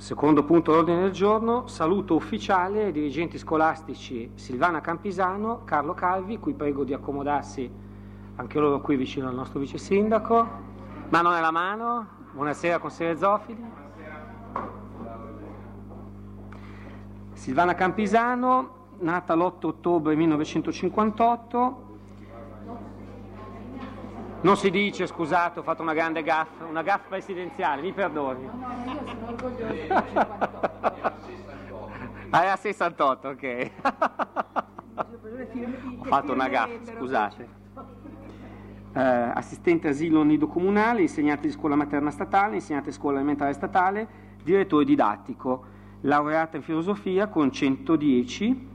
Secondo punto all'ordine del giorno, saluto ufficiale ai dirigenti scolastici Silvana Campisano, Carlo Calvi, cui prego di accomodarsi anche loro qui vicino al nostro vice sindaco. Mano nella mano, buonasera consigliere Zofili. Silvana Campisano, nata l'8 ottobre 1958. Non si dice, scusate, ho fatto una grande gaffa, una gaffa presidenziale, mi perdoni. No, io sono orgogliosa del 58. Ah, è a 68, ok. Ho fatto una gaffa, scusate. Assistente asilo nido comunale, insegnante di scuola materna statale, insegnante di scuola elementare statale, direttore didattico, laureata in filosofia con 110,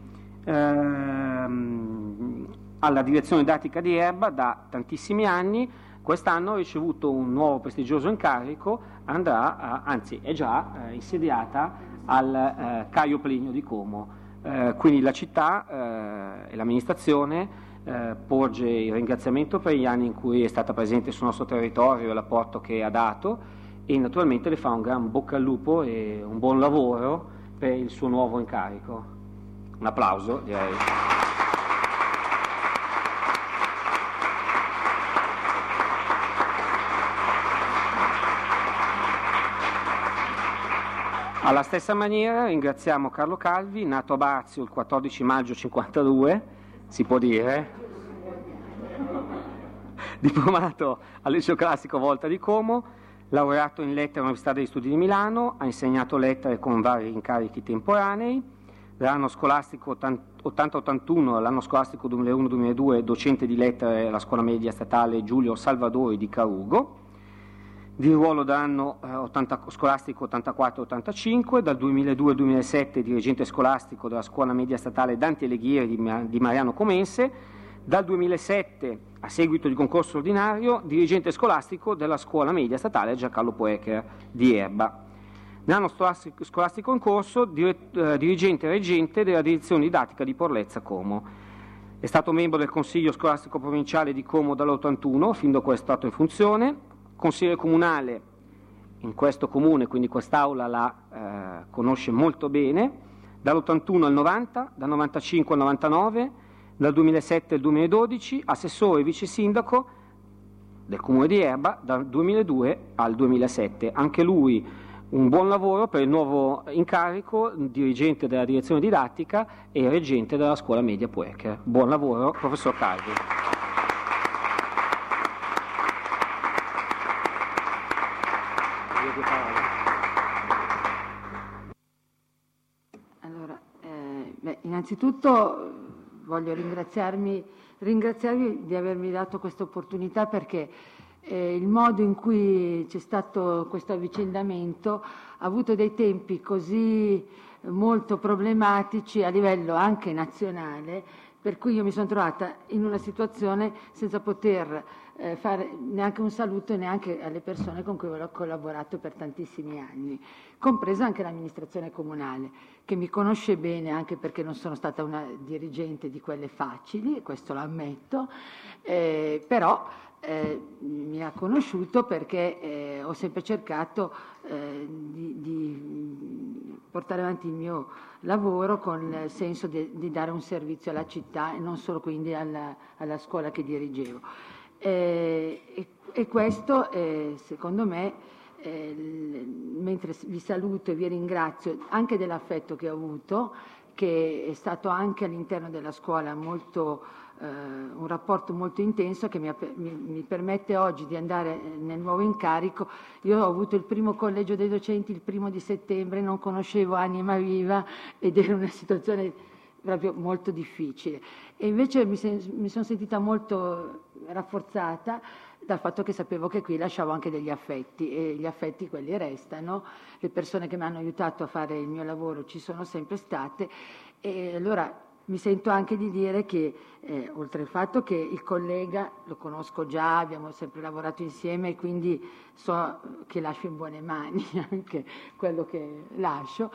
alla direzione didattica di Erba da tantissimi anni. Quest'anno ha ricevuto un nuovo prestigioso incarico, anzi è già insediata al Caio Plinio di Como. Quindi la città e l'amministrazione porge il ringraziamento per gli anni in cui è stata presente sul nostro territorio e l'apporto che ha dato, e naturalmente le fa un gran bocca al lupo e un buon lavoro per il suo nuovo incarico. Un applauso, direi. Alla stessa maniera ringraziamo Carlo Calvi, nato a Barzio il 14 maggio 52, si può dire, diplomato al liceo classico Volta di Como, laureato in lettere all'Università degli Studi di Milano, ha insegnato lettere con vari incarichi temporanei, l'anno scolastico 80-81, l'anno scolastico 2001-2002, docente di lettere alla scuola media statale Giulio Salvadori di Carugo, di ruolo dall'anno scolastico 84-85, dal 2002-2007 dirigente scolastico della scuola media statale Dante Alighieri di Mariano Comense, dal 2007, a seguito di concorso ordinario, dirigente scolastico della scuola media statale Giancarlo Poecher di Erba. Nell'anno scolastico in corso, dirigente reggente della direzione didattica di Porlezza Como. È stato membro del Consiglio scolastico provinciale di Como dall'81, fin da quando è stato in funzione, consigliere comunale in questo comune, quindi quest'aula la conosce molto bene, dall'81 al 90, dal 95 al 99, dal 2007 al 2012, assessore e vice sindaco del comune di Erba dal 2002 al 2007. Anche lui un buon lavoro per il nuovo incarico, dirigente della direzione didattica e reggente della scuola media Poecher. Buon lavoro, professor Calvi. Allora, innanzitutto voglio ringraziarvi di avermi dato questa opportunità, perché il modo in cui c'è stato questo avvicendamento ha avuto dei tempi così molto problematici a livello anche nazionale, per cui io mi sono trovata in una situazione senza poter fare neanche un saluto neanche alle persone con cui ho collaborato per tantissimi anni, compresa anche l'amministrazione comunale, che mi conosce bene, anche perché non sono stata una dirigente di quelle facili, questo lo ammetto, però mi ha conosciuto perché ho sempre cercato di portare avanti il mio lavoro con il senso di dare un servizio alla città e non solo quindi alla scuola che dirigevo. E questo, secondo me, mentre vi saluto e vi ringrazio anche dell'affetto che ho avuto, che è stato anche all'interno della scuola un rapporto molto intenso, che mi permette oggi di andare nel nuovo incarico. Io ho avuto il primo collegio dei docenti il 1° settembre, non conoscevo anima viva ed era una situazione proprio molto difficile, e invece mi sono sentita molto rafforzata dal fatto che sapevo che qui lasciavo anche degli affetti, e gli affetti quelli restano. Le persone che mi hanno aiutato a fare il mio lavoro ci sono sempre state, e allora mi sento anche di dire che oltre al fatto che il collega lo conosco già, abbiamo sempre lavorato insieme e quindi so che lascio in buone mani anche quello che lascio,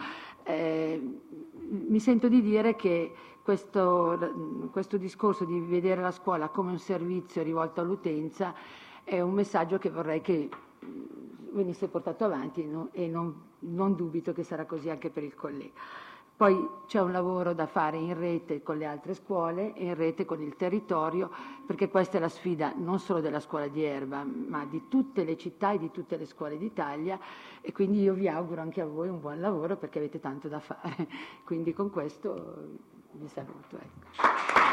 mi sento di dire che questo discorso di vedere la scuola come un servizio rivolto all'utenza è un messaggio che vorrei che venisse portato avanti e non non dubito che sarà così anche per il collega. Poi c'è un lavoro da fare in rete con le altre scuole e in rete con il territorio, perché questa è la sfida non solo della scuola di Erba, ma di tutte le città e di tutte le scuole d'Italia, e quindi io vi auguro anche a voi un buon lavoro perché avete tanto da fare. Quindi con questo vi saluto. Ecco.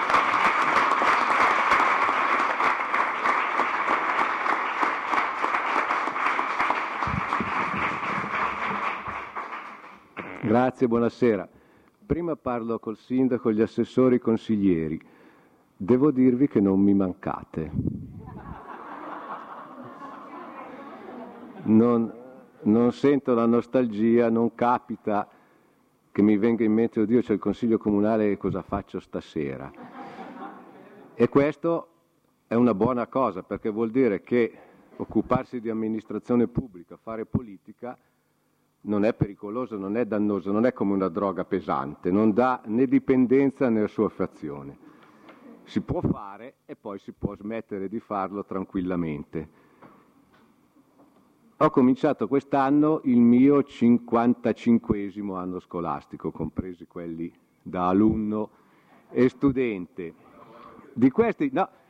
Grazie, buonasera. Prima parlo col sindaco, gli assessori, i consiglieri. Devo dirvi che non mi mancate. Non sento la nostalgia, non capita che mi venga in mente, oddio, c'è il consiglio comunale, cosa faccio stasera? E questo è una buona cosa, perché vuol dire che occuparsi di amministrazione pubblica, fare politica, non è pericoloso, non è dannoso, non è come una droga pesante, non dà né dipendenza né assuefazione. Si può fare e poi si può smettere di farlo tranquillamente. Ho cominciato quest'anno il mio 55esimo anno scolastico, compresi quelli da alunno e studente. Di questi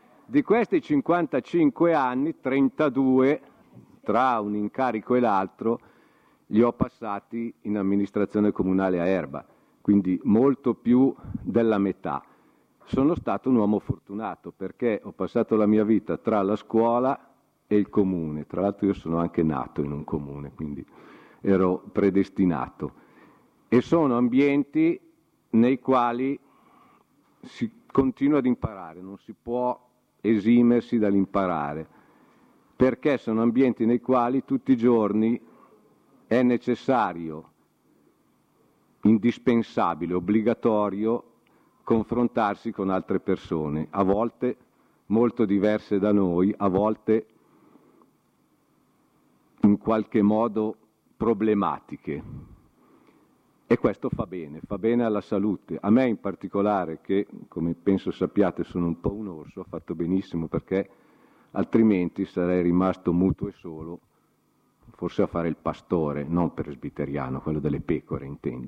55 anni, 32, tra un incarico e l'altro, li ho passati in amministrazione comunale a Erba, quindi molto più della metà. Sono stato un uomo fortunato perché ho passato la mia vita tra la scuola e il comune. Tra l'altro io sono anche nato in un comune, quindi ero predestinato. E sono ambienti nei quali si continua ad imparare, non si può esimersi dall'imparare, perché sono ambienti nei quali tutti i giorni è necessario, indispensabile, obbligatorio confrontarsi con altre persone, a volte molto diverse da noi, a volte in qualche modo problematiche. E questo fa bene alla salute. A me in particolare, che come penso sappiate sono un po' un orso, ha fatto benissimo perché altrimenti sarei rimasto muto e solo, forse a fare il pastore, non presbiteriano, quello delle pecore intendo.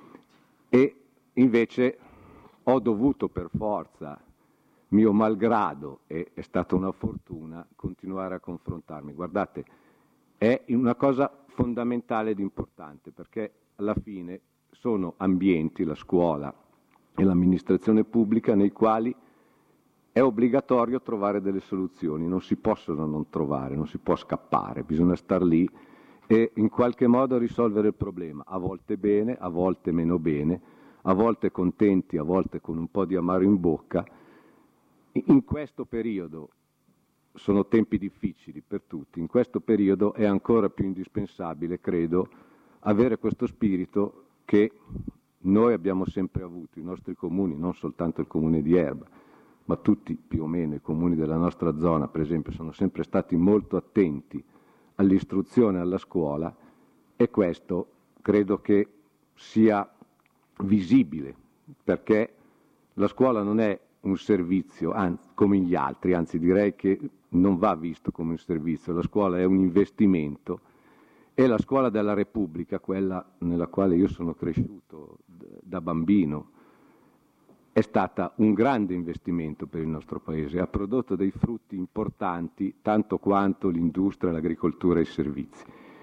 E invece ho dovuto per forza, mio malgrado, e è stata una fortuna, continuare a confrontarmi. Guardate, è una cosa fondamentale ed importante, perché alla fine sono ambienti, la scuola e l'amministrazione pubblica, nei quali è obbligatorio trovare delle soluzioni, non si possono non trovare, non si può scappare, bisogna star lì e in qualche modo risolvere il problema, a volte bene, a volte meno bene, a volte contenti, a volte con un po' di amaro in bocca. In questo periodo, sono tempi difficili per tutti, in questo periodo è ancora più indispensabile, credo, avere questo spirito che noi abbiamo sempre avuto, i nostri comuni, non soltanto il comune di Erba, ma tutti più o meno i comuni della nostra zona, per esempio, sono sempre stati molto attenti all'istruzione e alla scuola, e questo credo che sia visibile, perché la scuola non è un servizio come gli altri, anzi direi che non va visto come un servizio, la scuola è un investimento, e la scuola della Repubblica, quella nella quale io sono cresciuto da bambino, è stata un grande investimento per il nostro Paese, ha prodotto dei frutti importanti tanto quanto l'industria, l'agricoltura e i servizi.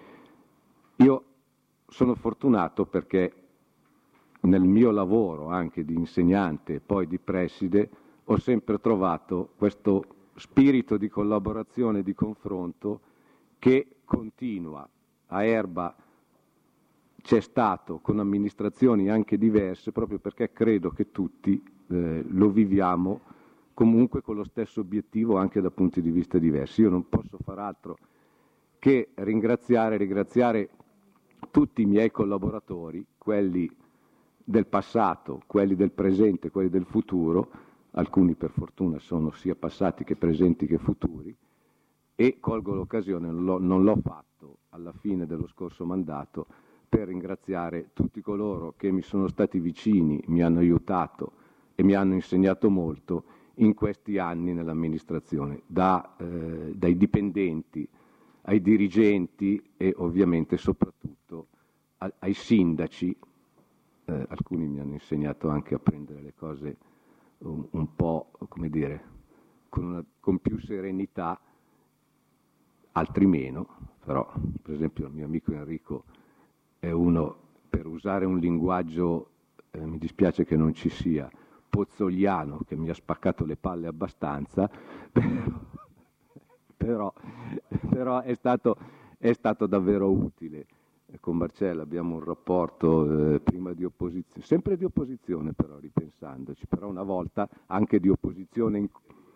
Io sono fortunato perché nel mio lavoro anche di insegnante e poi di preside ho sempre trovato questo spirito di collaborazione e di confronto che continua. A Erba c'è stato con amministrazioni anche diverse, proprio perché credo che tutti lo viviamo comunque con lo stesso obiettivo anche da punti di vista diversi. Io non posso far altro che ringraziare tutti i miei collaboratori, quelli del passato, quelli del presente, quelli del futuro, alcuni per fortuna sono sia passati che presenti che futuri, e colgo l'occasione, non l'ho fatto alla fine dello scorso mandato, per ringraziare tutti coloro che mi sono stati vicini, mi hanno aiutato e mi hanno insegnato molto in questi anni nell'amministrazione, dai dipendenti ai dirigenti e ovviamente soprattutto ai sindaci, alcuni mi hanno insegnato anche a prendere le cose un po', come dire, con più serenità, altri meno, però per esempio il mio amico Enrico è uno, per usare un linguaggio, mi dispiace che non ci sia, pozzoliano, che mi ha spaccato le palle abbastanza, però è stato davvero utile. Con Marcella abbiamo un rapporto prima di opposizione, sempre di opposizione però, ripensandoci, però una volta anche di opposizione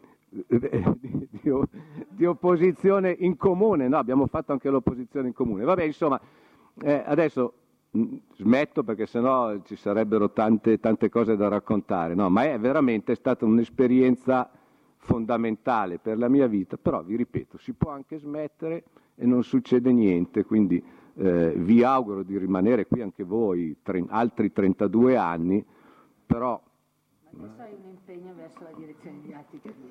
di opposizione in comune, no, abbiamo fatto anche l'opposizione in comune. Vabbè, insomma, adesso smetto perché sennò ci sarebbero tante cose da raccontare, no, ma è veramente stata un'esperienza fondamentale per la mia vita, però vi ripeto, si può anche smettere e non succede niente, quindi vi auguro di rimanere qui anche voi altri 32 anni, però adesso hai un impegno verso la direzione didattica di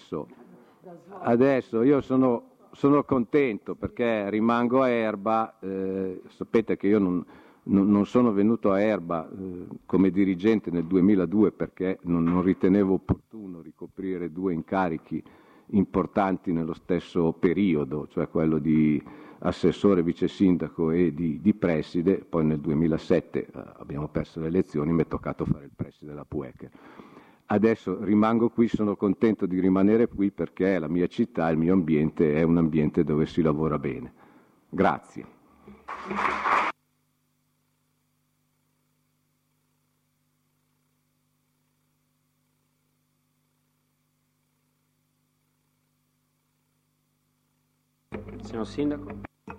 adesso io sono contento perché rimango a Erba, sapete che io non sono venuto a Erba come dirigente nel 2002 perché non ritenevo opportuno ricoprire 2 incarichi importanti nello stesso periodo, cioè quello di assessore, vice sindaco e di preside. Poi nel 2007 abbiamo perso le elezioni, mi è toccato fare il preside della PUEC. Adesso rimango qui, sono contento di rimanere qui perché la mia città, il mio ambiente è un ambiente dove si lavora bene. Grazie. Signor Sindaco.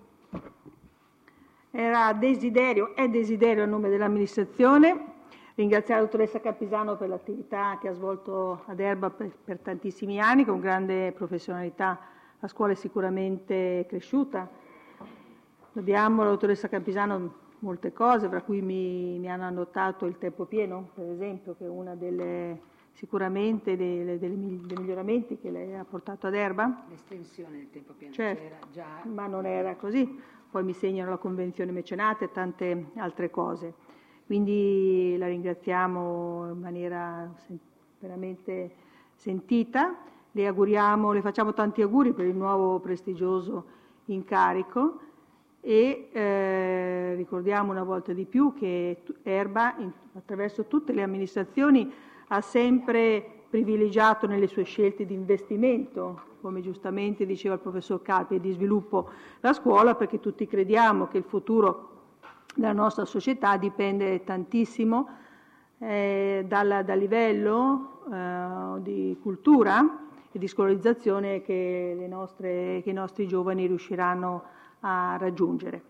È desiderio a nome dell'amministrazione ringraziare la dottoressa Campisano per l'attività che ha svolto ad Erba per tantissimi anni, con grande professionalità. La scuola è sicuramente cresciuta. Dobbiamo alla dottoressa Campisano molte cose, tra cui mi hanno annotato il tempo pieno, per esempio, che è una sicuramente dei miglioramenti che lei ha portato ad Erba. L'estensione del tempo pieno certo, c'era già, ma non era così. Poi mi segnano la convenzione mecenate e tante altre cose. Quindi la ringraziamo in maniera veramente sentita. Le facciamo tanti auguri per il nuovo prestigioso incarico e ricordiamo una volta di più che Erba, attraverso tutte le amministrazioni, ha sempre privilegiato nelle sue scelte di investimento, come giustamente diceva il professor Carpi, e di sviluppo la scuola, perché tutti crediamo che il futuro della nostra società dipende tantissimo dal livello di cultura e di scolarizzazione che i nostri giovani riusciranno a raggiungere.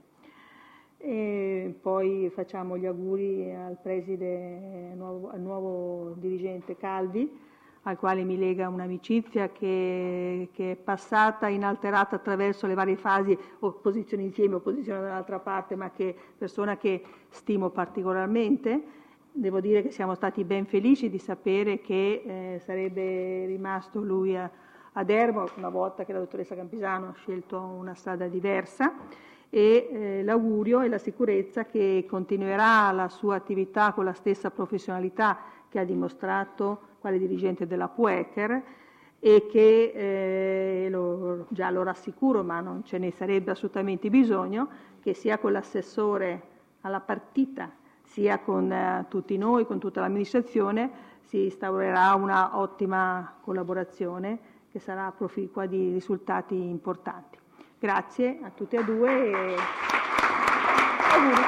E poi facciamo gli auguri al preside, al nuovo dirigente Calvi, al quale mi lega un'amicizia che è passata inalterata attraverso le varie fasi, opposizione insieme, opposizione dall'altra parte, ma persona che stimo particolarmente. Devo dire che siamo stati ben felici di sapere che sarebbe rimasto lui ad Erba una volta che la dottoressa Campisano ha scelto una strada diversa, e l'augurio e la sicurezza che continuerà la sua attività con la stessa professionalità che ha dimostrato quale dirigente della PUECER, e che già lo rassicuro, ma non ce ne sarebbe assolutamente bisogno, che sia con l'assessore alla partita sia con tutti noi, con tutta l'amministrazione, si instaurerà una ottima collaborazione che sarà proficua di risultati importanti. Grazie a tutti e due e auguri.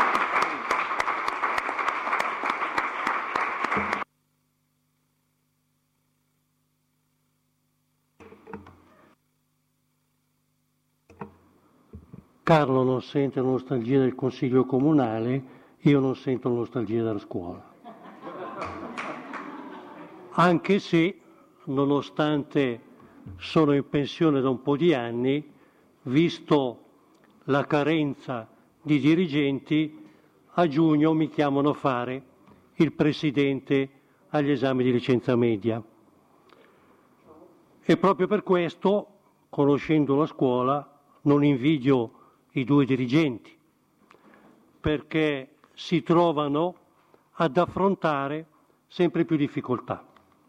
Carlo non sente nostalgia del Consiglio Comunale, io non sento nostalgia della scuola. Anche se, nonostante sono in pensione da un po' di anni, visto la carenza di dirigenti, a giugno mi chiamano a fare il presidente agli esami di licenza media. E proprio per questo, conoscendo la scuola, non invidio i due dirigenti, perché si trovano ad affrontare sempre più difficoltà.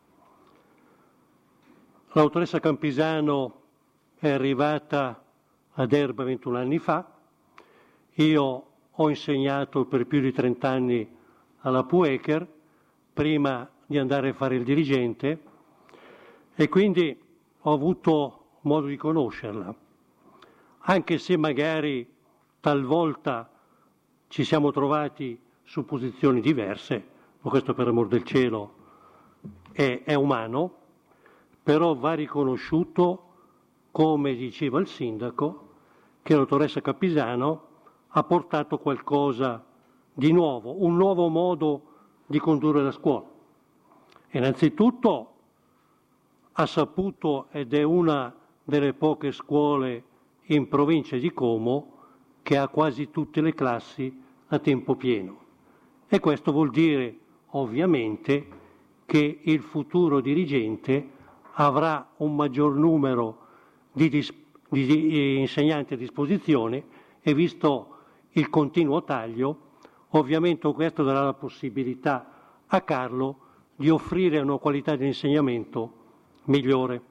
La dottoressa Campisano è arrivata ad Erba 21 anni fa, io ho insegnato per più di 30 anni alla Puecher, prima di andare a fare il dirigente, e quindi ho avuto modo di conoscerla, anche se magari talvolta ci siamo trovati su posizioni diverse, ma questo per amor del cielo è umano, però va riconosciuto, come diceva il sindaco, che la dottoressa Campisano ha portato qualcosa di nuovo, un nuovo modo di condurre la scuola. Innanzitutto ha saputo, ed è una delle poche scuole in provincia di Como, che ha quasi tutte le classi a tempo pieno. E questo vuol dire, ovviamente, che il futuro dirigente avrà un maggior numero di insegnanti a disposizione e, visto il continuo taglio, ovviamente questo darà la possibilità a Carlo di offrire una qualità di insegnamento migliore.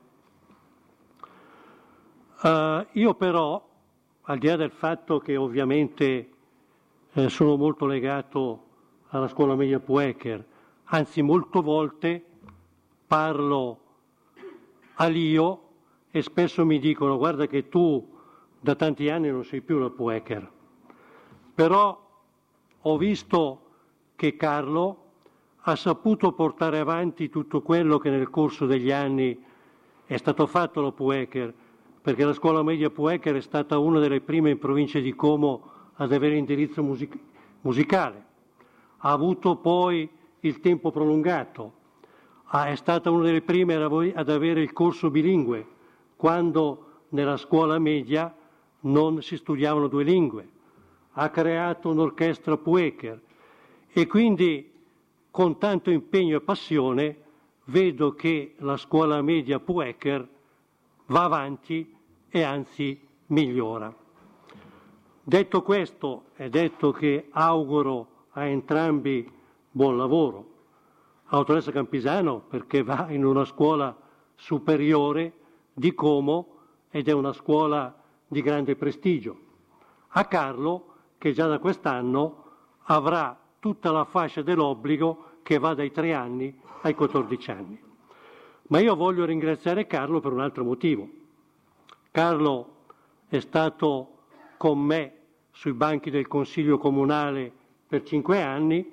Io però, al di là del fatto che ovviamente sono molto legato alla scuola media Puecher, anzi molte volte parlo all'io e spesso mi dicono: guarda che tu da tanti anni non sei più la Puecher. Però ho visto che Carlo ha saputo portare avanti tutto quello che nel corso degli anni è stato fatto alla Puecher, perché la scuola media Puecher è stata una delle prime in provincia di Como ad avere indirizzo musicale. Ha avuto poi il tempo prolungato, è stata una delle prime ad avere il corso bilingue, quando nella scuola media non si studiavano due lingue. Ha creato un'orchestra Puecher e quindi con tanto impegno e passione vedo che la scuola media Puecher va avanti e anzi migliora. Detto questo, è detto che auguro a entrambi buon lavoro. A dottoressa Campisano perché va in una scuola superiore di Como ed è una scuola di grande prestigio. A Carlo che già da quest'anno avrà tutta la fascia dell'obbligo che va dai 3 anni ai 14 anni. Ma io voglio ringraziare Carlo per un altro motivo. Carlo è stato con me sui banchi del Consiglio Comunale per 5 anni,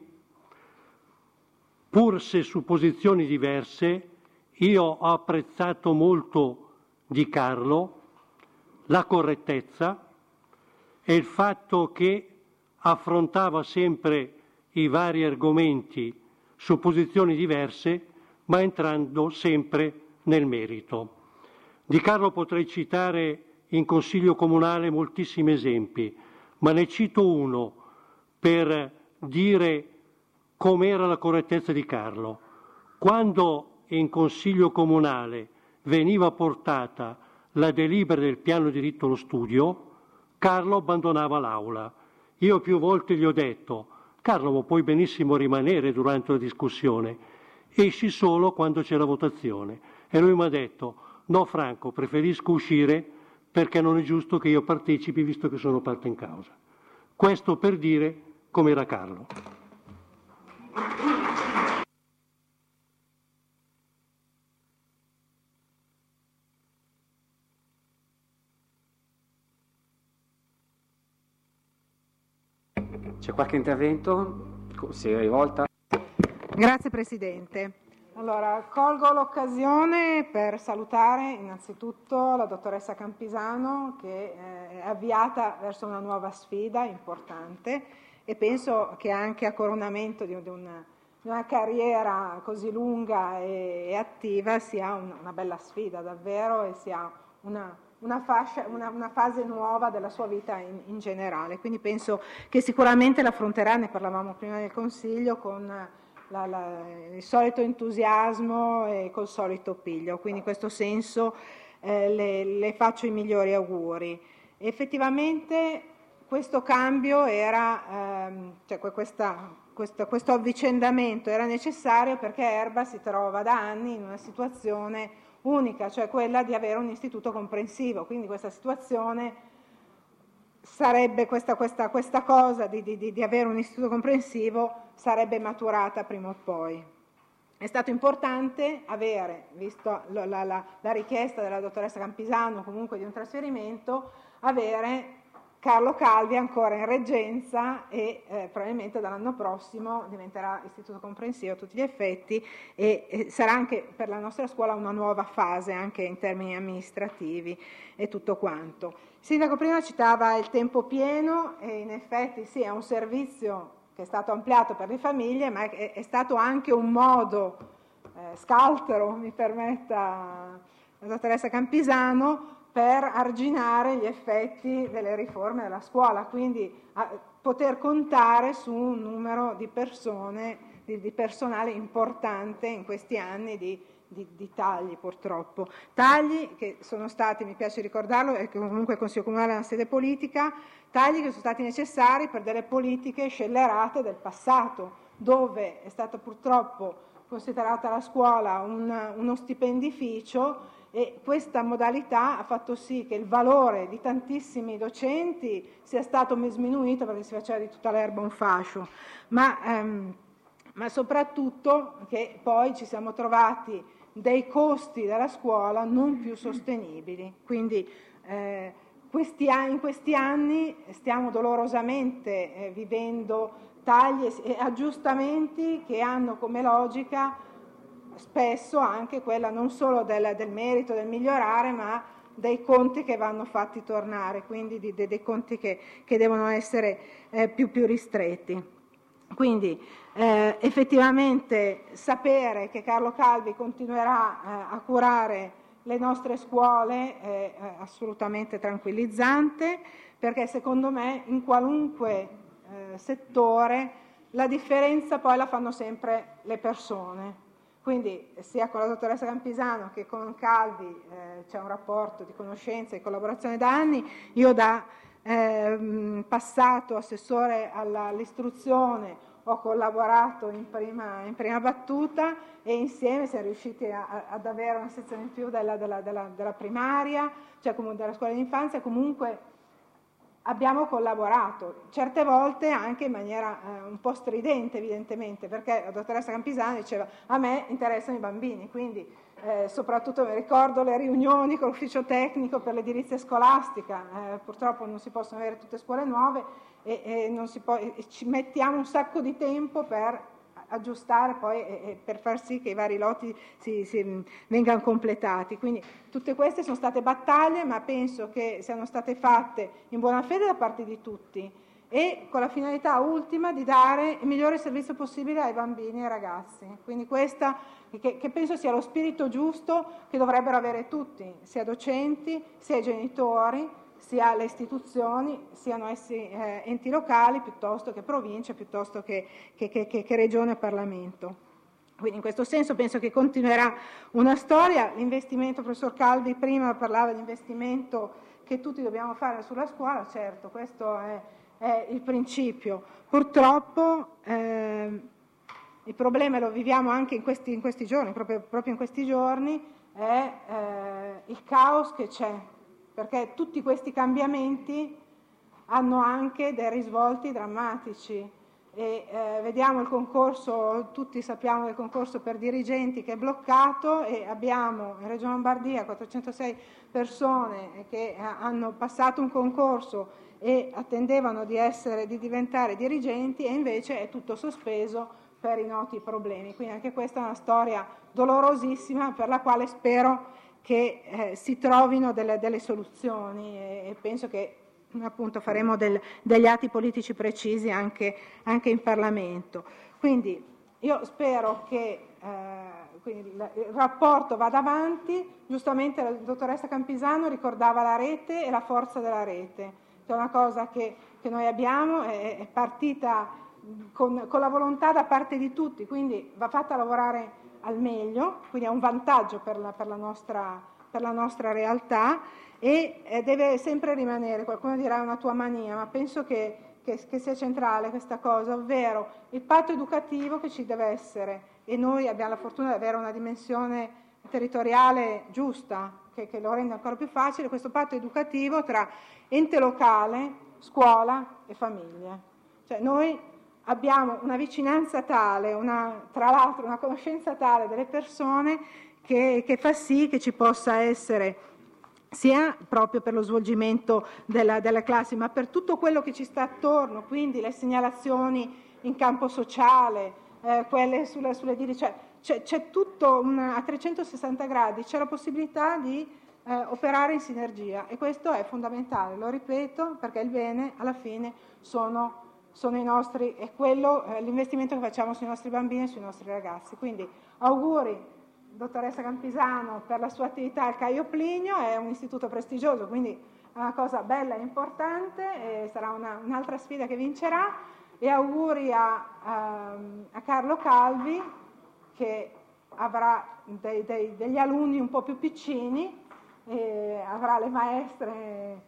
pur se su posizioni diverse. Io ho apprezzato molto di Carlo la correttezza e il fatto che affrontava sempre i vari argomenti su posizioni diverse, ma entrando sempre nel merito. Di Carlo potrei citare in Consiglio Comunale moltissimi esempi, ma ne cito uno per dire com'era la correttezza di Carlo. Quando in Consiglio Comunale veniva portata la delibera del piano diritto allo studio, Carlo abbandonava l'aula. Io più volte gli ho detto: Carlo, ma puoi benissimo rimanere durante la discussione, esci solo quando c'è la votazione. E lui mi ha detto: no Franco, preferisco uscire perché non è giusto che io partecipi visto che sono parte in causa. Questo per dire com'era Carlo. C'è qualche intervento? Si è rivolta? Grazie Presidente. Allora, colgo l'occasione per salutare innanzitutto la dottoressa Campisano che è avviata verso una nuova sfida importante e penso che anche a coronamento di una carriera così lunga e attiva sia una bella sfida davvero e sia una fase nuova della sua vita in generale. Quindi penso che sicuramente l'affronterà, ne parlavamo prima del Consiglio, con il solito entusiasmo e col solito piglio. Quindi in questo senso le faccio i migliori auguri. Effettivamente questo cambio era, cioè questo avvicendamento era necessario perché Erba si trova da anni in una situazione unica, cioè quella di avere un istituto comprensivo, quindi questa situazione sarebbe, questa cosa di avere un istituto comprensivo sarebbe maturata prima o poi. È stato importante avere, visto la richiesta della dottoressa Campisano comunque di un trasferimento, avere Carlo Calvi ancora in reggenza e probabilmente dall'anno prossimo diventerà istituto comprensivo a tutti gli effetti e sarà anche per la nostra scuola una nuova fase anche in termini amministrativi e tutto quanto. Il sindaco prima citava il tempo pieno e in effetti sì, è un servizio che è stato ampliato per le famiglie, ma è stato anche un modo scaltro, mi permetta la dottoressa Campisano, per arginare gli effetti delle riforme della scuola, quindi poter contare su un numero di persone, di personale importante in questi anni di tagli purtroppo. Tagli che sono stati, mi piace ricordarlo, e che comunque il Consiglio Comunale è una sede politica, tagli che sono stati necessari per delle politiche scellerate del passato, dove è stata purtroppo considerata la scuola uno stipendificio e questa modalità ha fatto sì che il valore di tantissimi docenti sia stato sminuito perché si faceva di tutta l'erba un fascio, ma soprattutto che poi ci siamo trovati dei costi della scuola non più sostenibili. Quindi in questi anni stiamo dolorosamente vivendo tagli e aggiustamenti che hanno come logica spesso anche quella non solo del merito, del migliorare, ma dei conti che vanno fatti tornare, quindi dei conti che devono essere più ristretti. Quindi effettivamente sapere che Carlo Calvi continuerà a curare le nostre scuole è assolutamente tranquillizzante, perché secondo me in qualunque settore la differenza poi la fanno sempre le persone. Quindi sia con la dottoressa Campisano che con Calvi c'è un rapporto di conoscenza e collaborazione da anni. Io da passato assessore all'istruzione ho collaborato in prima battuta e insieme siamo riusciti ad avere una sezione in più della primaria, cioè della scuola d'infanzia. Comunque abbiamo collaborato, certe volte anche in maniera un po' stridente evidentemente, perché la dottoressa Campisano diceva a me interessano i bambini, quindi soprattutto mi ricordo le riunioni con l'ufficio tecnico per l'edilizia scolastica, purtroppo non si possono avere tutte scuole nuove e non si può, e ci mettiamo un sacco di tempo per aggiustare poi e per far sì che i vari lotti si vengano completati. Quindi tutte queste sono state battaglie, ma penso che siano state fatte in buona fede da parte di tutti e con la finalità ultima di dare il migliore servizio possibile ai bambini e ai ragazzi. Quindi questa che penso sia lo spirito giusto che dovrebbero avere tutti, sia docenti, sia i genitori, sia le istituzioni, siano essi enti locali piuttosto che province, piuttosto che regione e Parlamento. Quindi in questo senso penso che continuerà una storia. L'investimento, professor Calvi prima parlava di investimento che tutti dobbiamo fare sulla scuola, certo, questo è il principio. Purtroppo il problema, lo viviamo anche in questi giorni, proprio in questi giorni, è il caos che c'è, perché tutti questi cambiamenti hanno anche dei risvolti drammatici e vediamo il concorso, tutti sappiamo del concorso per dirigenti che è bloccato e abbiamo in Regione Lombardia 406 persone che hanno passato un concorso e attendevano di diventare dirigenti e invece è tutto sospeso per i noti problemi. Quindi anche questa è una storia dolorosissima per la quale spero che si trovino delle soluzioni e penso che appunto faremo degli atti politici precisi anche in Parlamento. Quindi io spero che quindi il rapporto vada avanti. Giustamente la dottoressa Campisano ricordava la rete e la forza della rete, che è una cosa che noi abbiamo, è partita con la volontà da parte di tutti, quindi va fatta lavorare al meglio, quindi è un vantaggio per la nostra per la nostra realtà e deve sempre rimanere, qualcuno dirà una tua mania, ma penso che sia centrale questa cosa, ovvero il patto educativo che ci deve essere, e noi abbiamo la fortuna di avere una dimensione territoriale giusta che lo rende ancora più facile, questo patto educativo tra ente locale, scuola e famiglie. Cioè noi abbiamo una vicinanza tale, tra l'altro una conoscenza tale delle persone che fa sì che ci possa essere, sia proprio per lo svolgimento delle classi, ma per tutto quello che ci sta attorno, quindi le segnalazioni in campo sociale, quelle sulle dirige, c'è tutto a 360 gradi, c'è la possibilità di operare in sinergia e questo è fondamentale, lo ripeto, perché il bene alla fine sono i nostri, è quello, l'investimento che facciamo sui nostri bambini e sui nostri ragazzi. Quindi auguri dottoressa Campisano per la sua attività al Caio Plinio, è un istituto prestigioso, quindi è una cosa bella e importante, e sarà un'altra sfida che vincerà, e auguri a Carlo Calvi che avrà degli alunni un po' più piccini, e avrà le maestre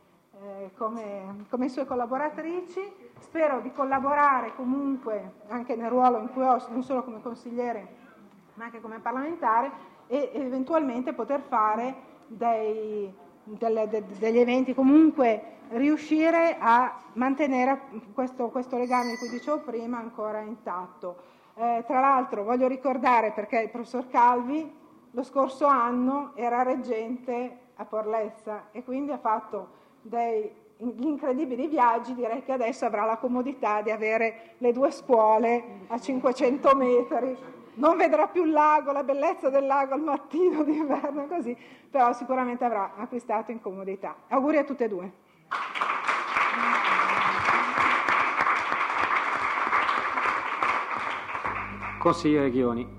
come sue collaboratrici. Spero di collaborare comunque anche nel ruolo in cui ho, non solo come consigliere ma anche come parlamentare, e eventualmente poter fare degli eventi, comunque riuscire a mantenere questo legame di cui dicevo prima ancora intatto. Tra l'altro voglio ricordare, perché il professor Calvi lo scorso anno era reggente a Porlezza e quindi ha fatto degli incredibili viaggi, direi che adesso avrà la comodità di avere le due scuole a 500 metri, non vedrà più il lago, la bellezza del lago al mattino d'inverno così, però sicuramente avrà acquistato in comodità. Auguri a tutte e due. Consigliere Ghioni.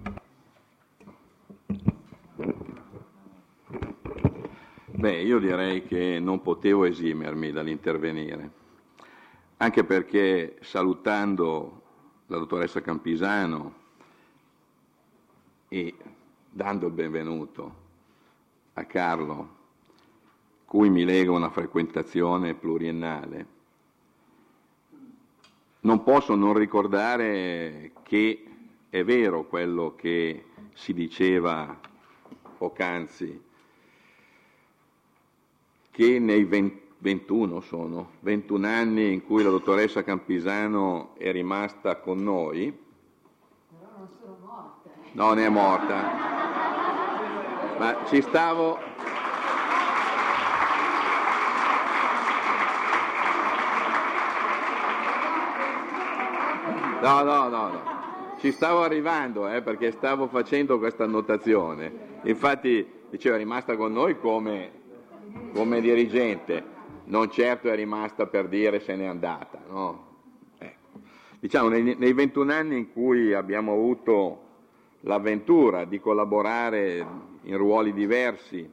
Beh, io direi che non potevo esimermi dall'intervenire, anche perché salutando la dottoressa Campisano e dando il benvenuto a Carlo, cui mi lega una frequentazione pluriennale, non posso non ricordare che è vero quello che si diceva poc'anzi, che nei 21 anni in cui la dottoressa Campisano è rimasta con noi. Però non sono morta. Non è morta, ma ci stavo. No. Ci stavo arrivando, perché stavo facendo questa annotazione. Infatti, diceva, è rimasta con noi come dirigente, non certo è rimasta per dire se n'è andata, no? Diciamo, nei 21 anni in cui abbiamo avuto l'avventura di collaborare in ruoli diversi,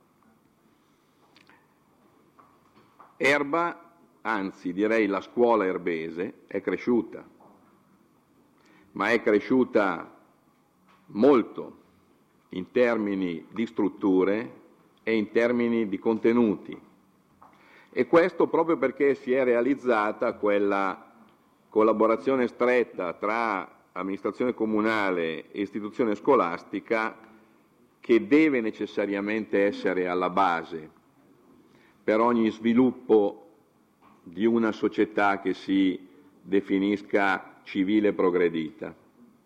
Erba, anzi direi la scuola erbese, è cresciuta, ma è cresciuta molto in termini di strutture e in termini di contenuti, e questo proprio perché si è realizzata quella collaborazione stretta tra amministrazione comunale e istituzione scolastica che deve necessariamente essere alla base per ogni sviluppo di una società che si definisca civile e progredita.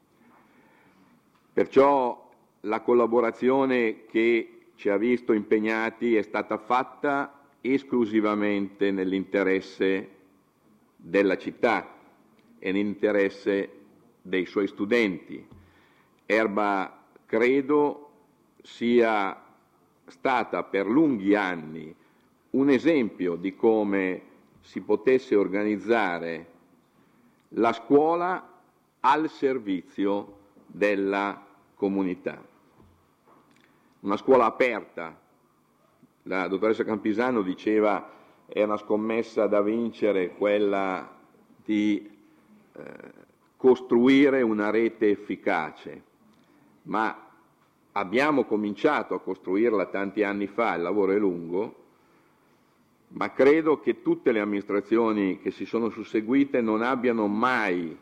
Perciò la collaborazione che ci ha visto impegnati è stata fatta esclusivamente nell'interesse della città e nell'interesse dei suoi studenti. Erba, credo, sia stata per lunghi anni un esempio di come si potesse organizzare la scuola al servizio della comunità. Una scuola aperta, la dottoressa Campisano diceva è una scommessa da vincere quella di costruire una rete efficace, ma abbiamo cominciato a costruirla tanti anni fa, il lavoro è lungo, ma credo che tutte le amministrazioni che si sono susseguite non abbiano mai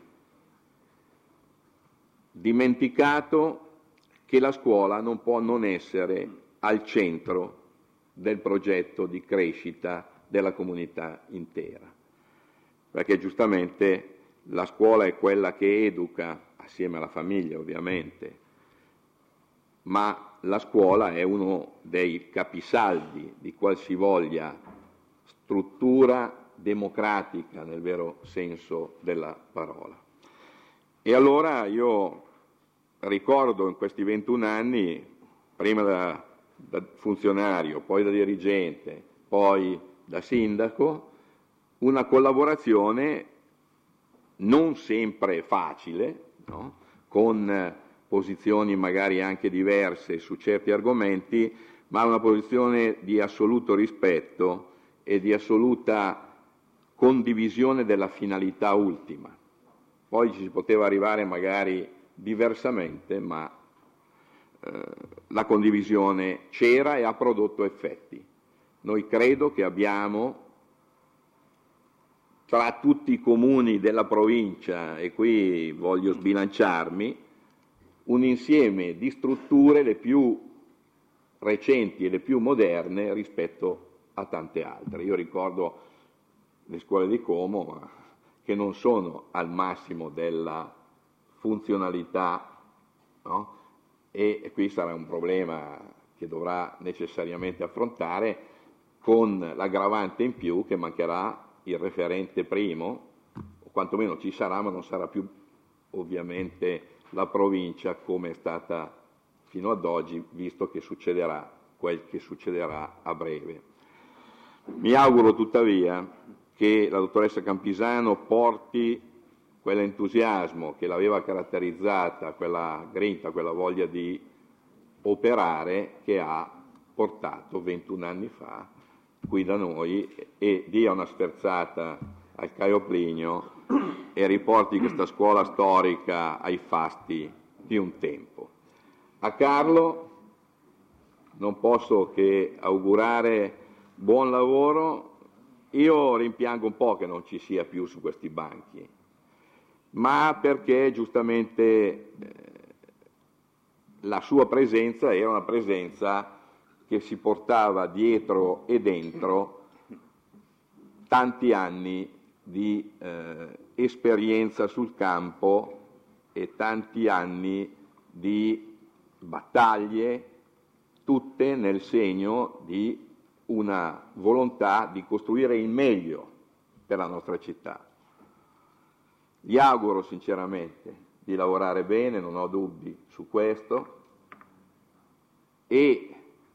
dimenticato che la scuola non può non essere al centro del progetto di crescita della comunità intera, perché giustamente la scuola è quella che educa, assieme alla famiglia ovviamente, ma la scuola è uno dei capisaldi di qualsivoglia struttura democratica nel vero senso della parola. E allora io ricordo in questi 21 anni, prima da funzionario, poi da dirigente, poi da sindaco, una collaborazione non sempre facile, no? Con posizioni magari anche diverse su certi argomenti, ma una posizione di assoluto rispetto e di assoluta condivisione della finalità ultima. Poi ci si poteva arrivare magari diversamente, ma la condivisione c'era e ha prodotto effetti. Noi credo che abbiamo, tra tutti i comuni della provincia, e qui voglio sbilanciarmi, un insieme di strutture le più recenti e le più moderne rispetto a tante altre. Io ricordo le scuole di Como, che non sono al massimo della funzionalità, no? E qui sarà un problema che dovrà necessariamente affrontare, con l'aggravante in più che mancherà il referente primo, o quantomeno ci sarà, ma non sarà più ovviamente la provincia come è stata fino ad oggi, visto che succederà quel che succederà a breve. Mi auguro tuttavia che la dottoressa Campisano porti quell'entusiasmo che l'aveva caratterizzata, quella grinta, quella voglia di operare che ha portato 21 anni fa qui da noi, e dia una sferzata al Caio Plinio e riporti questa scuola storica ai fasti di un tempo. A Carlo non posso che augurare buon lavoro. Io rimpiango un po' che non ci sia più su questi banchi, ma perché giustamente la sua presenza era una presenza che si portava dietro e dentro tanti anni di esperienza sul campo e tanti anni di battaglie, tutte nel segno di una volontà di costruire il meglio per la nostra città. Gli auguro sinceramente di lavorare bene, non ho dubbi su questo, e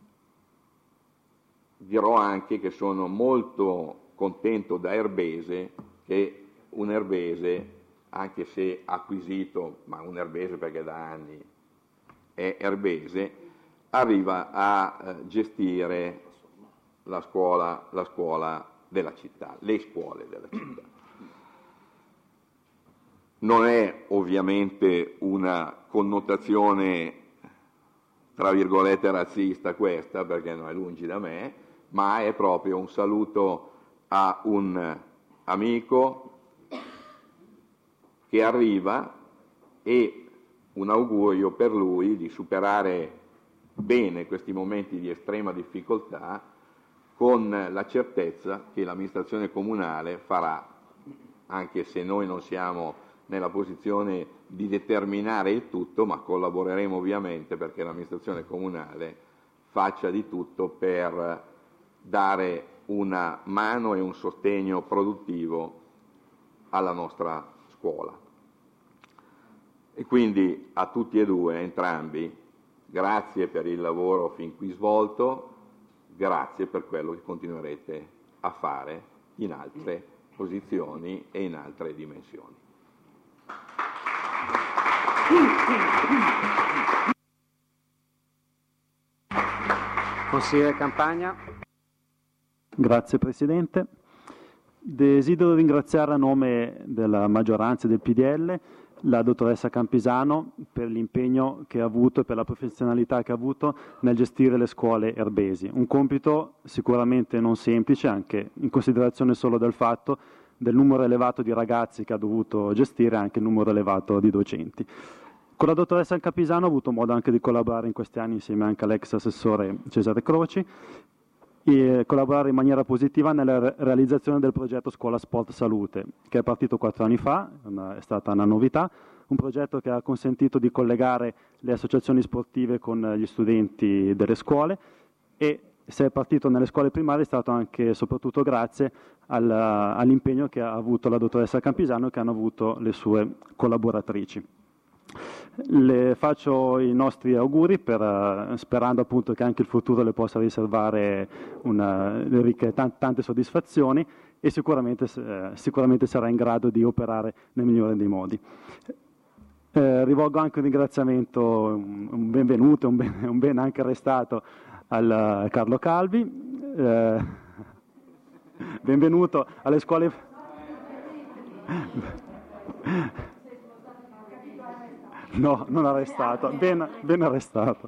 dirò anche che sono molto contento da erbese che un erbese, anche se acquisito, ma un erbese perché da anni è erbese, arriva a gestire la scuola della città, le scuole della città. Non è ovviamente una connotazione tra virgolette razzista questa, perché non è lungi da me, ma è proprio un saluto a un amico che arriva e un augurio per lui di superare bene questi momenti di estrema difficoltà, con la certezza che l'amministrazione comunale farà, anche se noi non siamo nella posizione di determinare il tutto, ma collaboreremo ovviamente perché l'amministrazione comunale faccia di tutto per dare una mano e un sostegno produttivo alla nostra scuola. E quindi a tutti e due, entrambi, grazie per il lavoro fin qui svolto, grazie per quello che continuerete a fare in altre posizioni e in altre dimensioni. Consigliere Campagna. Grazie Presidente. Desidero ringraziare a nome della maggioranza del PDL la dottoressa Campisano per l'impegno che ha avuto e per la professionalità che ha avuto nel gestire le scuole erbesi. Un compito sicuramente non semplice, anche in considerazione solo del fatto del numero elevato di ragazzi che ha dovuto gestire e anche il numero elevato di docenti. Con la dottoressa Campisano ho avuto modo anche di collaborare in questi anni insieme anche all'ex assessore Cesare Croci e collaborare in maniera positiva nella realizzazione del progetto Scuola Sport Salute, che è partito 4 anni fa, è stata una novità, un progetto che ha consentito di collegare le associazioni sportive con gli studenti delle scuole, e se è partito nelle scuole primarie è stato anche e soprattutto grazie all'impegno che ha avuto la dottoressa Campisano e che hanno avuto le sue collaboratrici. Le faccio i nostri auguri sperando appunto che anche il futuro le possa riservare tante soddisfazioni, e sicuramente sarà in grado di operare nel migliore dei modi. Rivolgo anche un ringraziamento, un benvenuto, un ben anche arrestato al Carlo Calvi. Benvenuto alle scuole. No, non arrestato, ben arrestato.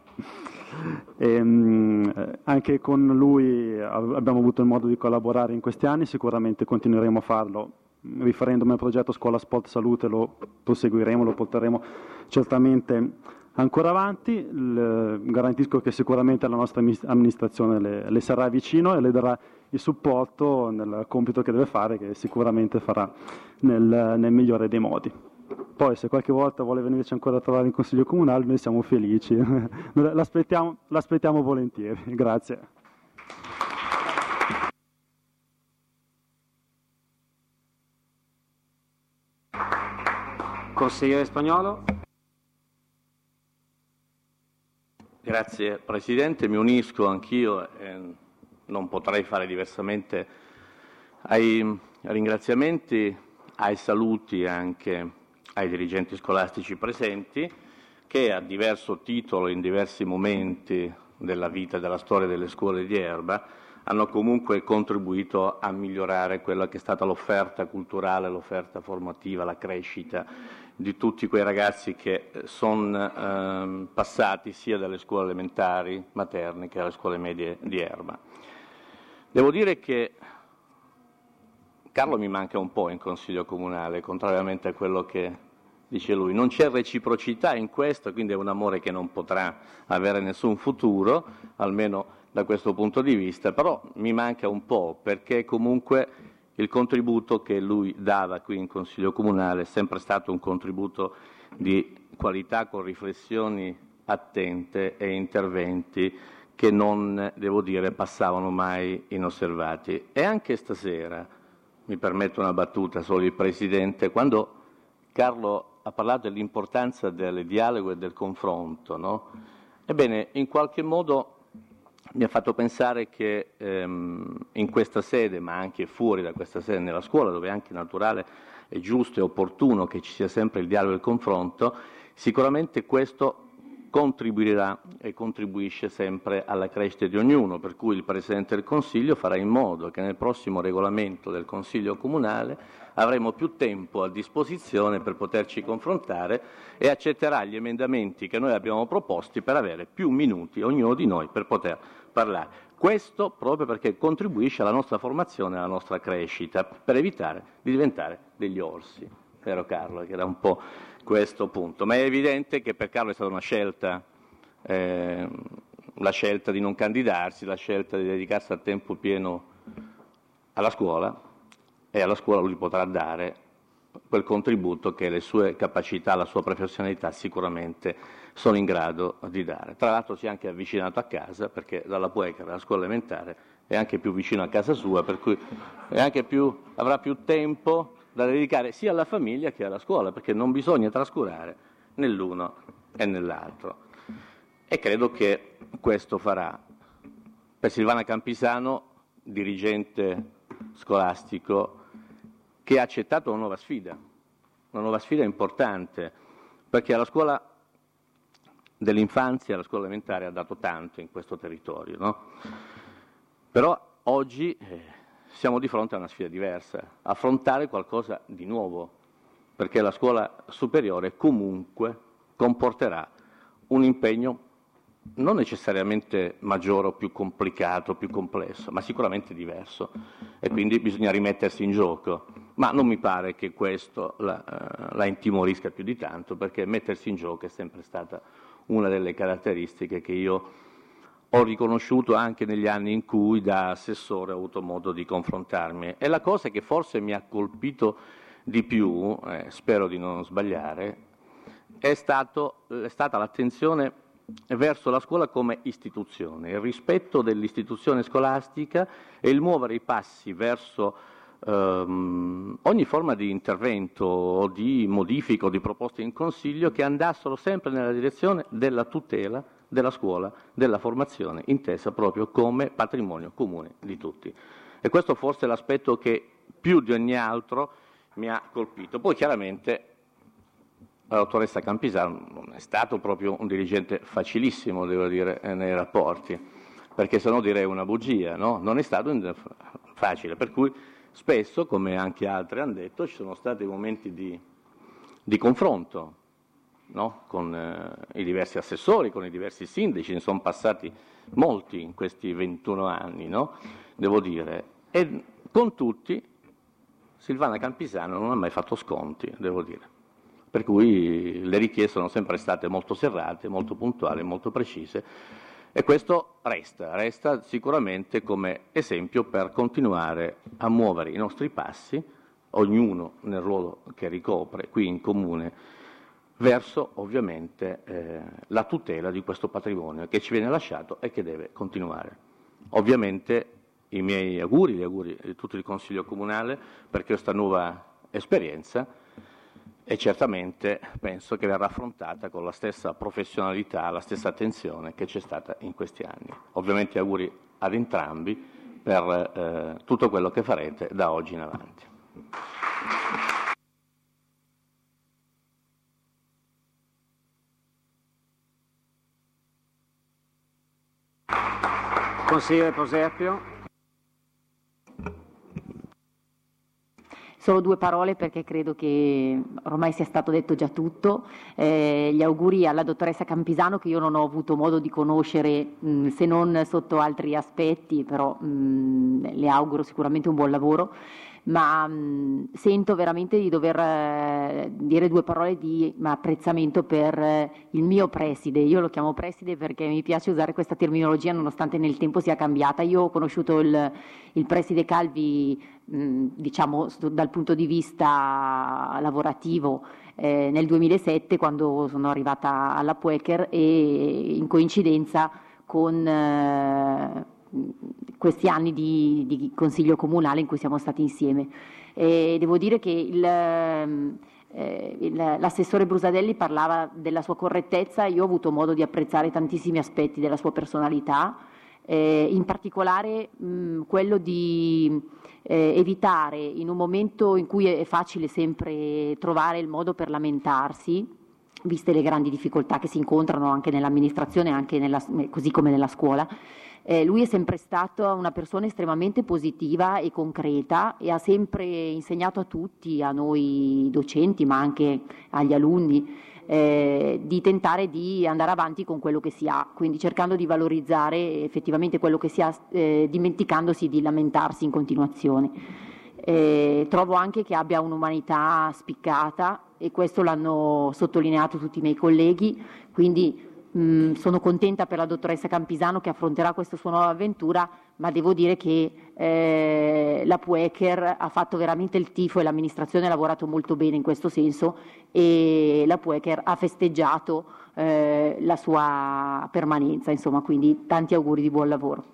Anche con lui abbiamo avuto il modo di collaborare in questi anni, sicuramente continueremo a farlo. Riferendomi al progetto Scuola Sport Salute lo proseguiremo, lo porteremo certamente ancora avanti. Garantisco che sicuramente la nostra amministrazione le sarà vicino e le darà il supporto nel compito che deve fare, che sicuramente farà nel migliore dei modi. Poi se qualche volta vuole venirci ancora a trovare in Consiglio Comunale, noi siamo felici, l'aspettiamo volentieri. Grazie. Consigliere Spagnolo. Grazie Presidente, mi unisco anch'io e non potrei fare diversamente ai ringraziamenti, ai saluti anche ai dirigenti scolastici presenti, che a diverso titolo, in diversi momenti della vita e della storia delle scuole di Erba, hanno comunque contribuito a migliorare quella che è stata l'offerta culturale, l'offerta formativa, la crescita di tutti quei ragazzi che sono passati sia dalle scuole elementari materne che dalle scuole medie di Erba. Devo dire che Carlo mi manca un po' in Consiglio Comunale, contrariamente a quello che dice lui. Non c'è reciprocità in questo, quindi è un amore che non potrà avere nessun futuro, almeno da questo punto di vista, però mi manca un po', perché comunque il contributo che lui dava qui in Consiglio Comunale è sempre stato un contributo di qualità, con riflessioni attente e interventi che non, devo dire, passavano mai inosservati. E anche stasera, mi permetto una battuta, solo il Presidente, quando Carlo ha parlato dell'importanza del dialogo e del confronto, no? Ebbene, in qualche modo mi ha fatto pensare che in questa sede, ma anche fuori da questa sede, nella scuola, dove è anche naturale e giusto e opportuno che ci sia sempre il dialogo e il confronto, sicuramente questo contribuirà e contribuisce sempre alla crescita di ognuno, per cui il Presidente del Consiglio farà in modo che nel prossimo regolamento del Consiglio Comunale avremo più tempo a disposizione per poterci confrontare, e accetterà gli emendamenti che noi abbiamo proposti per avere più minuti ognuno di noi per poter parlare. Questo proprio perché contribuisce alla nostra formazione e alla nostra crescita, per evitare di diventare degli orsi. Vero Carlo? Che era un po' questo punto. Ma è evidente che per Carlo è stata una scelta, la scelta di non candidarsi, la scelta di dedicarsi a tempo pieno alla scuola, e alla scuola lui potrà dare quel contributo che le sue capacità, la sua professionalità sicuramente sono in grado di dare. Tra l'altro si è anche avvicinato a casa, perché dalla Pueca alla scuola elementare è anche più vicino a casa sua, per cui è anche avrà più tempo da dedicare sia alla famiglia che alla scuola, perché non bisogna trascurare nell'uno e nell'altro. E credo che questo farà. Per Silvana Campisano, dirigente scolastico, che ha accettato una nuova sfida importante, perché alla scuola dell'infanzia, alla scuola elementare ha dato tanto in questo territorio, no? Però oggi siamo di fronte a una sfida diversa, affrontare qualcosa di nuovo, perché la scuola superiore comunque comporterà un impegno non necessariamente maggiore o più complicato, più complesso, ma sicuramente diverso, e quindi bisogna rimettersi in gioco. Ma non mi pare che questo la intimorisca più di tanto, perché mettersi in gioco è sempre stata una delle caratteristiche che io ho riconosciuto anche negli anni in cui da assessore ho avuto modo di confrontarmi. E la cosa che forse mi ha colpito di più, spero di non sbagliare, è stata l'attenzione verso la scuola come istituzione, il rispetto dell'istituzione scolastica e il muovere i passi verso ogni forma di intervento o di modifica o di proposta in consiglio che andassero sempre nella direzione della tutela della scuola, della formazione, intesa proprio come patrimonio comune di tutti. E questo forse è l'aspetto che più di ogni altro mi ha colpito. Poi chiaramente la dottoressa Campisano non è stato proprio un dirigente facilissimo, devo dire, nei rapporti, perché se no direi una bugia, no? Non è stato facile, per cui spesso, come anche altri hanno detto, ci sono stati momenti di confronto, no? Con i diversi assessori, con i diversi sindaci, ne sono passati molti in questi 21 anni, no? Devo dire, e con tutti Silvana Campisano non ha mai fatto sconti, devo dire. Per cui le richieste sono sempre state molto serrate, molto puntuali, molto precise, e questo resta sicuramente come esempio per continuare a muovere i nostri passi, ognuno nel ruolo che ricopre qui in comune, verso ovviamente la tutela di questo patrimonio che ci viene lasciato e che deve continuare. Ovviamente i miei auguri, gli auguri di tutto il Consiglio Comunale per questa nuova esperienza, e certamente penso che verrà affrontata con la stessa professionalità, la stessa attenzione che c'è stata in questi anni. Ovviamente auguri ad entrambi per tutto quello che farete da oggi in avanti. Consigliere Proserpio. Solo 2 parole perché credo che ormai sia stato detto già tutto. Gli auguri alla dottoressa Campisano, che io non ho avuto modo di conoscere se non sotto altri aspetti, però le auguro sicuramente un buon lavoro, ma sento veramente di dover dire 2 parole di apprezzamento per il mio preside. Io lo chiamo preside perché mi piace usare questa terminologia nonostante nel tempo sia cambiata. Io ho conosciuto il preside Calvi diciamo dal punto di vista lavorativo nel 2007, quando sono arrivata alla Puecher, e in coincidenza con questi anni di consiglio comunale in cui siamo stati insieme. Devo dire che l'assessore Brusadelli parlava della sua correttezza. Io ho avuto modo di apprezzare tantissimi aspetti della sua personalità, in particolare quello di evitare, in un momento in cui è facile sempre trovare il modo per lamentarsi, viste le grandi difficoltà che si incontrano anche nell'amministrazione, anche così come nella scuola. Lui è sempre stato una persona estremamente positiva e concreta, e ha sempre insegnato a tutti, a noi docenti ma anche agli alunni, di tentare di andare avanti con quello che si ha, quindi cercando di valorizzare effettivamente quello che si ha, dimenticandosi di lamentarsi in continuazione. Trovo anche che abbia un'umanità spiccata, e questo l'hanno sottolineato tutti i miei colleghi, quindi sono contenta per la dottoressa Campisano che affronterà questa sua nuova avventura, ma devo dire che la Puecher ha fatto veramente il tifo, e l'amministrazione ha lavorato molto bene in questo senso, e la Puecher ha festeggiato la sua permanenza, insomma, quindi tanti auguri di buon lavoro.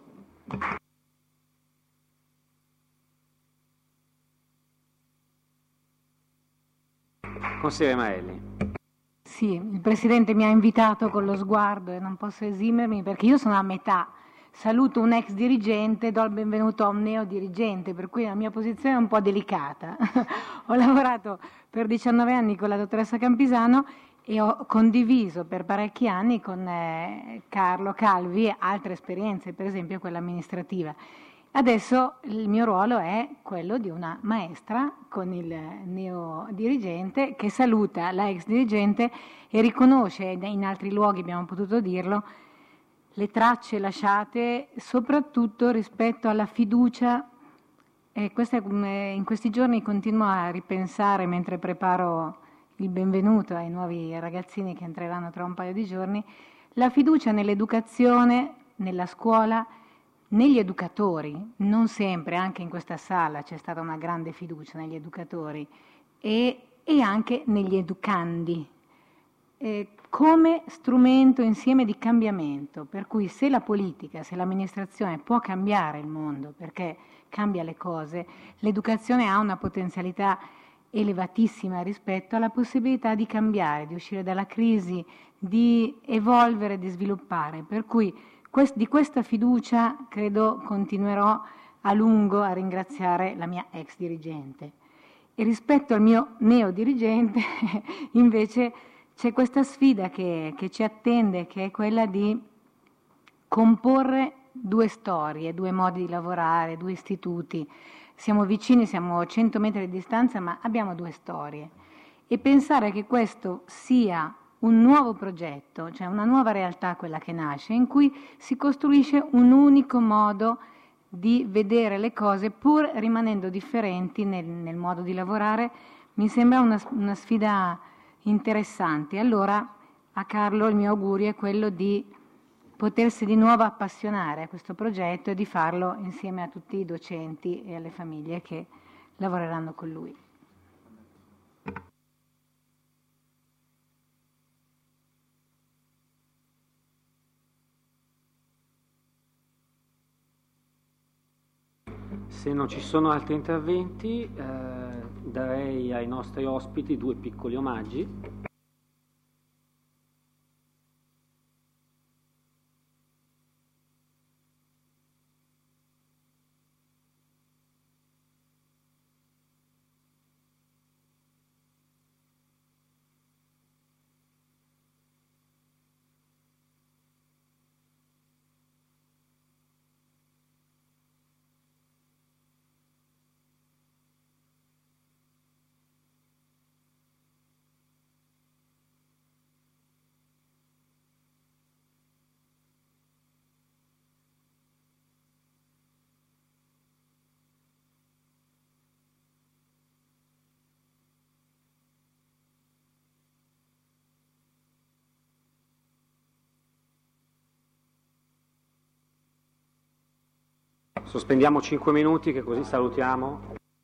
Consigliere Maelli. Sì, il Presidente mi ha invitato con lo sguardo e non posso esimermi, perché io sono a metà. Saluto un ex dirigente, do il benvenuto a un neo dirigente, per cui la mia posizione è un po' delicata. Ho lavorato per 19 anni con la dottoressa Campisano e ho condiviso per parecchi anni con Carlo Calvi altre esperienze, per esempio quella amministrativa. Adesso il mio ruolo è quello di una maestra con il neodirigente che saluta la ex dirigente e riconosce, in altri luoghi abbiamo potuto dirlo, le tracce lasciate soprattutto rispetto alla fiducia. E in questi giorni continuo a ripensare mentre preparo il benvenuto ai nuovi ragazzini che entreranno tra un paio di giorni, la fiducia nell'educazione, nella scuola, negli educatori. Non sempre, anche in questa sala c'è stata una grande fiducia negli educatori e anche negli educandi, come strumento insieme di cambiamento, per cui se la politica, se l'amministrazione può cambiare il mondo perché cambia le cose, l'educazione ha una potenzialità elevatissima rispetto alla possibilità di cambiare, di uscire dalla crisi, di evolvere, di sviluppare. Per cui di questa fiducia credo continuerò a lungo a ringraziare la mia ex dirigente. E rispetto al mio neodirigente invece c'è questa sfida che ci attende, che è quella di comporre due storie, due modi di lavorare, due istituti. Siamo vicini, siamo a 100 metri di distanza, ma abbiamo due storie. E pensare che questo sia un nuovo progetto, cioè una nuova realtà quella che nasce, in cui si costruisce un unico modo di vedere le cose pur rimanendo differenti nel modo di lavorare, mi sembra una sfida interessante. Allora a Carlo il mio augurio è quello di potersi di nuovo appassionare a questo progetto e di farlo insieme a tutti i docenti e alle famiglie che lavoreranno con lui. Se non ci sono altri interventi, darei ai nostri ospiti due piccoli omaggi. Sospendiamo 5 minuti che così salutiamo